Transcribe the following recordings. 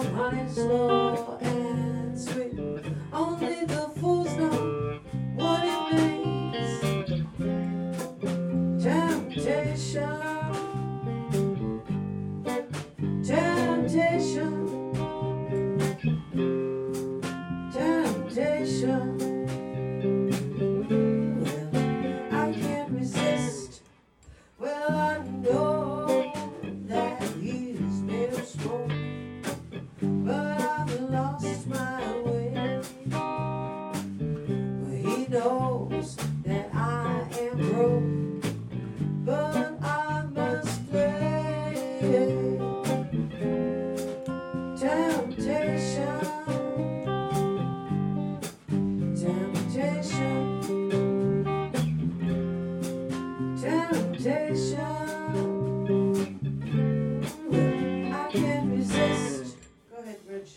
honey, slow and sweet. Only the fools know what it means. Temptation, temptation, temptation. Well, I can't resist. Well, I know that he's made of smoke, but I've lost my way. Well, he knows that I am broke, but I must play. Temptation, temptation, temptation. Well, I can't resist. Go ahead, Rich.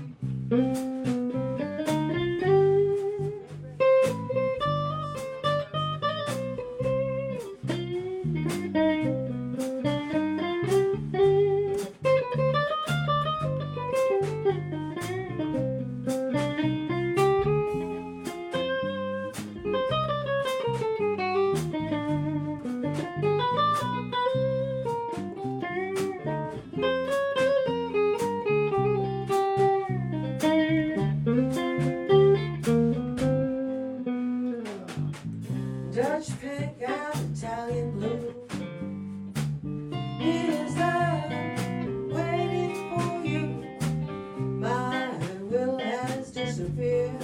Dutch pink and Italian blue. He is there waiting for you. My will has disappeared,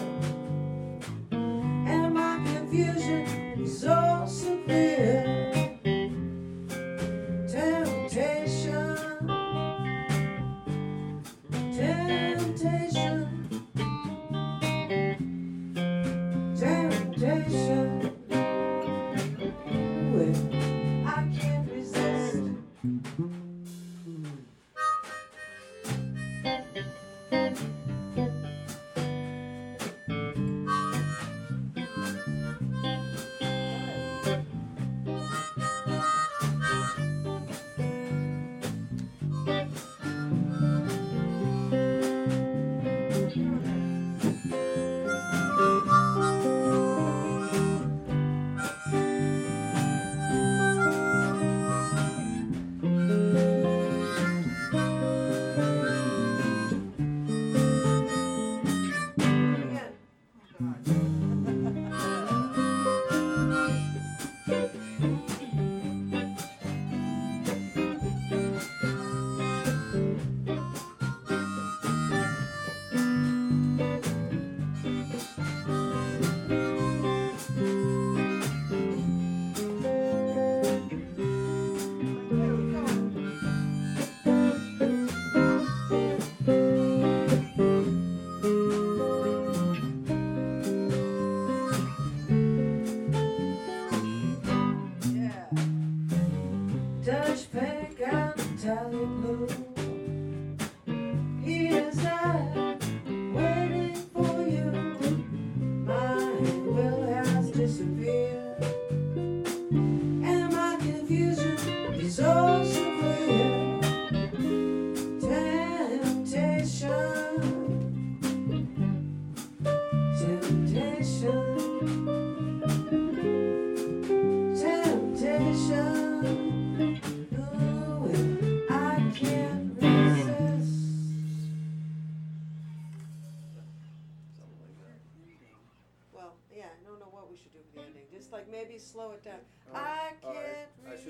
and my confusion is all so clear. Temptation, temptation, temptation. Well, I can't resist. Dutch pink and Italian blue. He is there waiting for you. My will has disappeared, and my confusion is all so clear. Temptation, temptation, temptation. Well, yeah, I don't know what we should do for the ending. Just like maybe slow it down. I can't